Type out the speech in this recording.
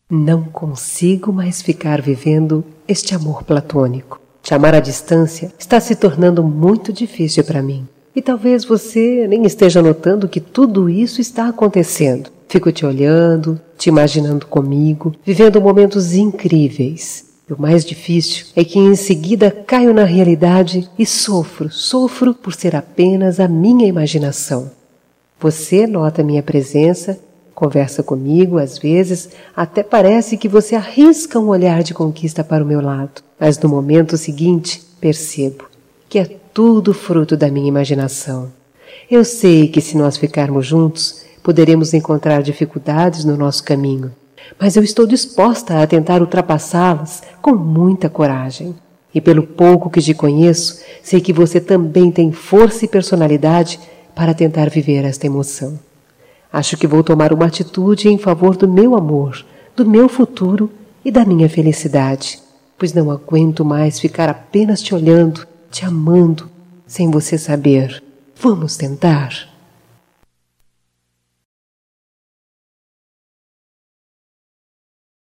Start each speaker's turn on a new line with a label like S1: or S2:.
S1: Não consigo mais ficar vivendo este amor platônico. Te amar à distância está se tornando muito difícil para mim. E talvez você nem esteja notando que tudo isso está acontecendo. Fico te olhando, te imaginando comigo, vivendo momentos incríveis. E o mais difícil é que em seguida caio na realidade e sofro por ser apenas a minha imaginação. Você nota minha presença, conversa comigo, às vezes até parece que você arrisca um olhar de conquista para o meu lado. Mas no momento seguinte percebo que é tudo fruto da minha imaginação. Eu sei que se nós ficarmos juntos, poderemos encontrar dificuldades no nosso caminho, mas eu estou disposta a tentar ultrapassá-las com muita coragem. E pelo pouco que te conheço, sei que você também tem força e personalidade para tentar viver esta emoção. Acho que vou tomar uma atitude em favor do meu amor, do meu futuro e da minha felicidade, pois não aguento mais ficar apenas te olhando, te amando, sem você saber. Vamos tentar?